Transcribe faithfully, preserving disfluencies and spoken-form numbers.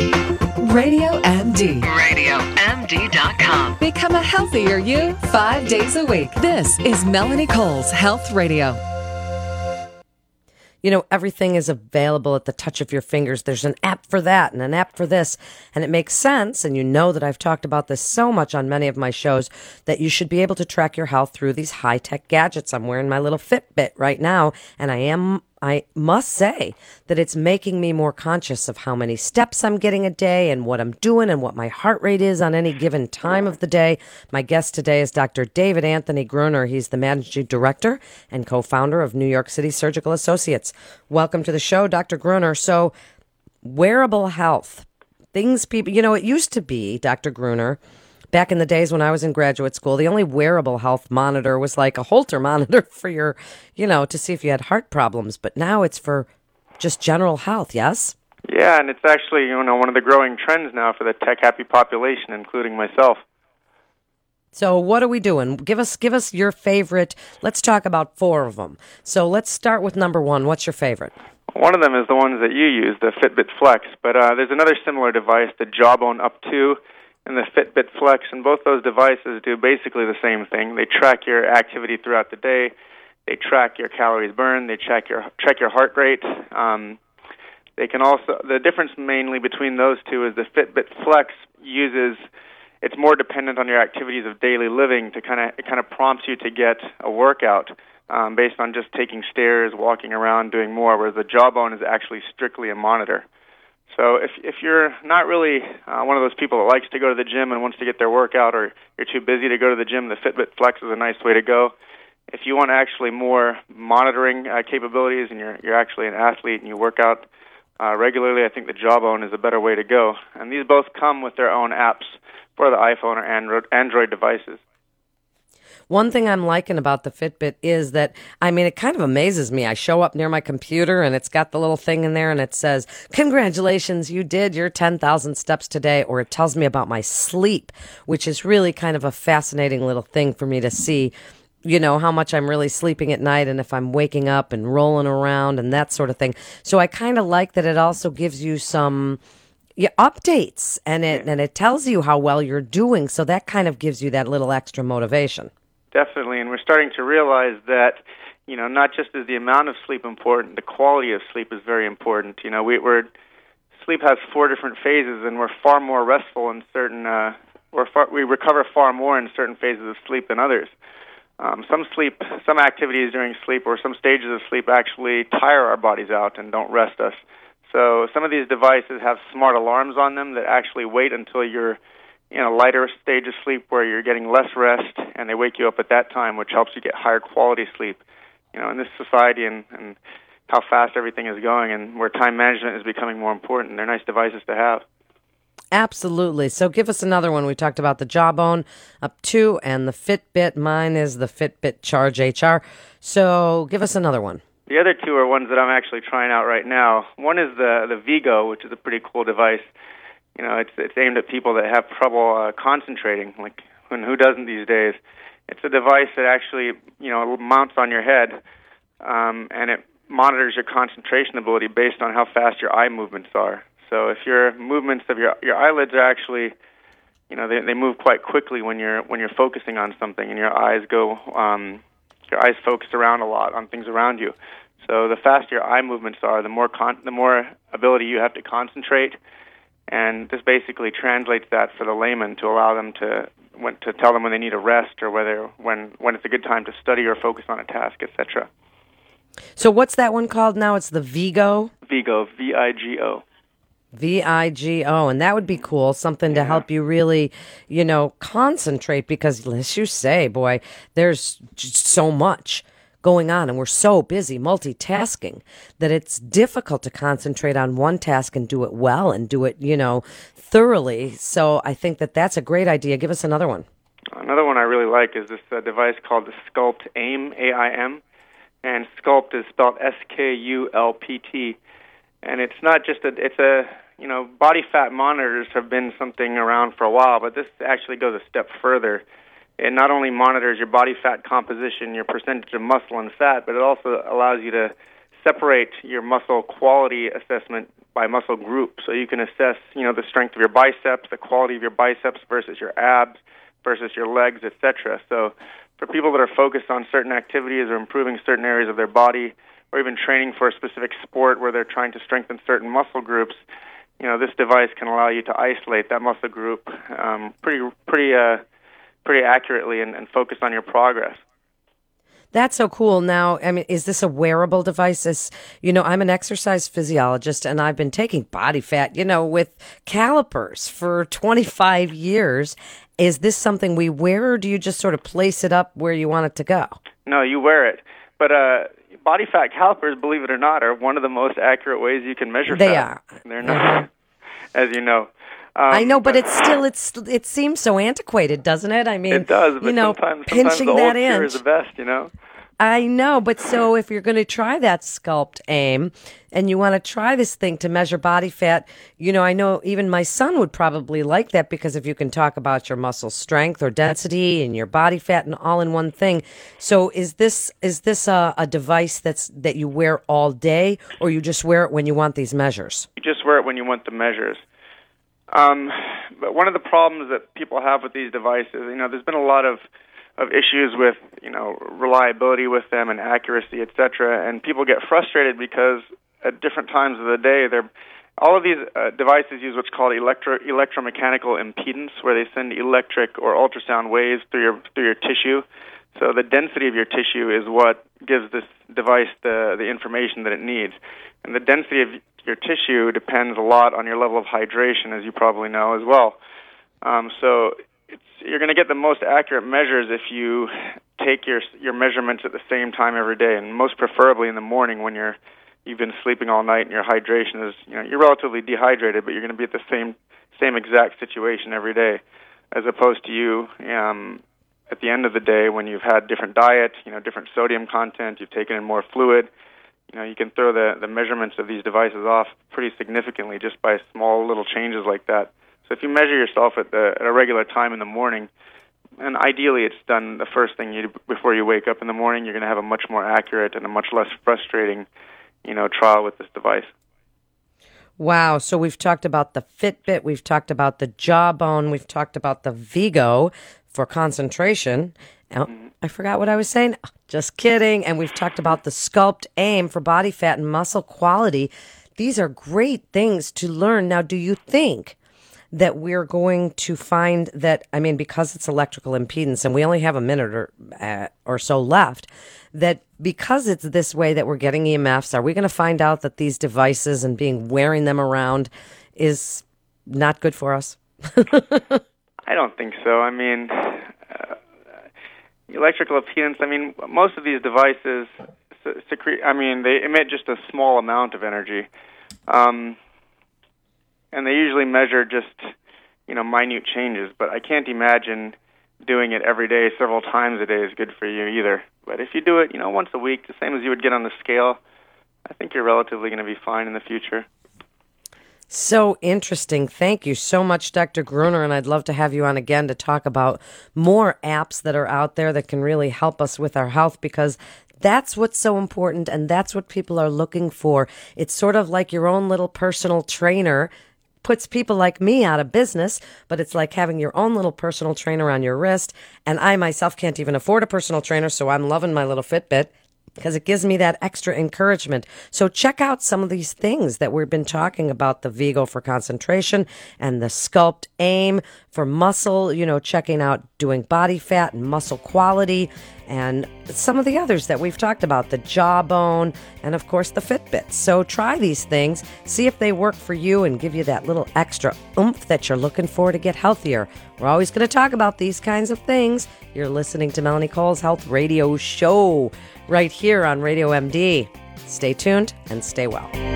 Radio M D. radio M D dot com. Become a healthier you five days a week. This is Melanie Cole's Health Radio. You know, everything is available at the touch of your fingers. There's an app for that and an app for this. And it makes sense, and you know that I've talked about this so much on many of my shows, that you should be able to track your health through these high-tech gadgets. I'm wearing my little Fitbit right now, and I am... I must say that it's making me more conscious of how many steps I'm getting a day and what I'm doing and what my heart rate is on any given time of the day. My guest today is Doctor David Anthony Gruner. He's the managing director and co-founder of New York City Surgical Associates. Welcome to the show, Doctor Gruner. So, wearable health, things people, you know, it used to be, Doctor Gruner, back in the days when I was in graduate school, the only wearable health monitor was like a Holter monitor for your, you know, to see if you had heart problems. But now it's for just general health, yes? Yeah, and it's actually, you know, one of the growing trends now for the tech-happy population, including myself. So what are we doing? Give us give us your favorite. Let's talk about four of them. So let's start with number one. What's your favorite? One of them is the ones that you use, the Fitbit Flex. But uh, there's another similar device, the Jawbone Up two, and the Fitbit Flex, and both those devices do basically the same thing. They track your activity throughout the day. They track your calories burned. They check your check your heart rate. Um, they can also the difference mainly between those two is the Fitbit Flex uses it's more dependent on your activities of daily living to kind of it kind of prompts you to get a workout um, based on just taking stairs, walking around, doing more. Whereas the Jawbone is actually strictly a monitor. So if if you're not really uh, one of those people that likes to go to the gym and wants to get their workout, or you're too busy to go to the gym, the Fitbit Flex is a nice way to go. If you want actually more monitoring uh, capabilities and you're you're actually an athlete and you work out uh, regularly, I think the Jawbone is a better way to go. And these both come with their own apps for the iPhone or Android Android devices. One thing I'm liking about the Fitbit is that, I mean, it kind of amazes me. I show up near my computer and it's got the little thing in there and it says, congratulations, you did your ten thousand steps today. Or it tells me about my sleep, which is really kind of a fascinating little thing for me to see, you know, how much I'm really sleeping at night and if I'm waking up and rolling around and that sort of thing. So I kind of like that it also gives you some yeah, updates and it, and it tells you how well you're doing. So that kind of gives you that little extra motivation. Definitely, and we're starting to realize that, you know, not just is the amount of sleep important, the quality of sleep is very important. You know, we, we're sleep has four different phases, and we're far more restful in certain. Uh, we're far, we recover far more in certain phases of sleep than others. Um, some sleep, some activities during sleep, or some stages of sleep actually tire our bodies out and don't rest us. So some of these devices have smart alarms on them that actually wait until you're in a lighter stage of sleep where you're getting less rest, and they wake you up at that time, which helps you get higher quality sleep. You know, in this society and, and how fast everything is going and where time management is becoming more important, they're nice devices to have. Absolutely. So give us another one. We talked about the Jawbone Up two and the Fitbit. Mine is the Fitbit Charge H R. So give us another one. The other two are ones that I'm actually trying out right now. One is the, the Vigo, which is a pretty cool device. You know, it's it's aimed at people that have trouble uh, concentrating, like and who doesn't these days. It's a device that actually, you know, mounts on your head, um, and it monitors your concentration ability based on how fast your eye movements are. So if your movements of your your eyelids are actually, you know, they they move quite quickly when you're when you're focusing on something, and your eyes go, um, your eyes focus around a lot on things around you. So the faster your eye movements are, the more con- the more ability you have to concentrate. And this basically translates that for the layman to allow them to when, to tell them when they need a rest or whether when, when it's a good time to study or focus on a task, et cetera. So what's that one called now? It's the Vigo? Vigo, V I G O. V I G O, and that would be cool, something to yeah. help you really, you know, concentrate because, as you say, boy, there's just so much going on, and we're so busy multitasking that it's difficult to concentrate on one task and do it well and do it, you know, thoroughly. So I think that that's a great idea. Give us another one. Another one I really like is this uh, device called the Sculpt AIM, A I M, and Sculpt is spelled S K U L P T. And it's not just a, it's a, you know, body fat monitors have been something around for a while, but this actually goes a step further. It not only monitors your body fat composition, your percentage of muscle and fat, but it also allows you to separate your muscle quality assessment by muscle group. So you can assess, you know, the strength of your biceps, the quality of your biceps versus your abs versus your legs, et cetera. So for people that are focused on certain activities or improving certain areas of their body, or even training for a specific sport where they're trying to strengthen certain muscle groups, you know, this device can allow you to isolate that muscle group um, pretty, pretty, uh, pretty accurately and, and focus on your progress. That's so cool. Now, I mean, is this a wearable device? Is, you know, I'm an exercise physiologist, and I've been taking body fat, you know, with calipers for twenty-five years. Is this something we wear, or do you just sort of place it up where you want it to go? No, you wear it. But uh, body fat calipers, believe it or not, are one of the most accurate ways you can measure they fat. They are. They're not, as you know. Um, I know, but it's still it's it seems so antiquated, doesn't it? I mean, it does. But you know, sometimes, pinching sometimes the that old cure inch is the best. You know. I know, but so if you're going to try that Sculpt AIM and you want to try this thing to measure body fat, you know, I know even my son would probably like that, because if you can talk about your muscle strength or density and your body fat and all in one thing. So is this is this a, a device that's that you wear all day, or you just wear it when you want these measures? You just wear it when you want the measures. Um, but one of the problems that people have with these devices, you know, there's been a lot of of issues with, you know, reliability with them and accuracy, et cetera. And people get frustrated because at different times of the day, they're all of these uh, devices use what's called electro electromechanical impedance, where they send electric or ultrasound waves through your through your tissue. So the density of your tissue is what gives this device the the information that it needs. And the density of your tissue depends a lot on your level of hydration, as you probably know as well. Um, so it's, you're going to get the most accurate measures if you take your your measurements at the same time every day, and most preferably in the morning when you're you've been sleeping all night and your hydration is, you know, you're relatively dehydrated, but you're going to be at the same same exact situation every day, as opposed to you um, at the end of the day when you've had different diet, you know, different sodium content, you've taken in more fluid. You know, you can throw the, the measurements of these devices off pretty significantly just by small little changes like that. So if you measure yourself at, the, at a regular time in the morning, and ideally it's done the first thing you do before you wake up in the morning, you're going to have a much more accurate and a much less frustrating, you know, trial with this device. Wow. So we've talked about the Fitbit, we've talked about the Jawbone, we've talked about the Vigo for concentration. Oh, I forgot what I was saying. Just kidding. And we've talked about the Sculpt AIM for body fat and muscle quality. These are great things to learn. Now, do you think that we're going to find that, I mean, because it's electrical impedance and we only have a minute or, uh, or so left, that because it's this way that we're getting E M Fs, are we going to find out that these devices and being wearing them around is not good for us? I don't think so. I mean, uh, electrical impedance, I mean, most of these devices secrete, I mean, they emit just a small amount of energy. Um, and they usually measure just, you know, minute changes. But I can't imagine doing it every day, several times a day is good for you either. But if you do it, you know, once a week, the same as you would get on the scale, I think you're relatively going to be fine in the future. So interesting. Thank you so much, Doctor Gruner, and I'd love to have you on again to talk about more apps that are out there that can really help us with our health, because that's what's so important, and that's what people are looking for. It's sort of like your own little personal trainer. Puts people like me out of business, but it's like having your own little personal trainer on your wrist. And I myself can't even afford a personal trainer, so I'm loving my little Fitbit because it gives me that extra encouragement. So check out some of these things that we've been talking about, the Vigo for concentration and the Sculpt AIM for muscle, you know, checking out doing body fat and muscle quality, and some of the others that we've talked about, the Jawbone, and of course the Fitbit. So try these things, see if they work for you and give you that little extra oomph that you're looking for to get healthier. We're always going to talk about these kinds of things. You're listening to Melanie Cole's Health Radio Show right here on Radio M D. Stay tuned and stay well.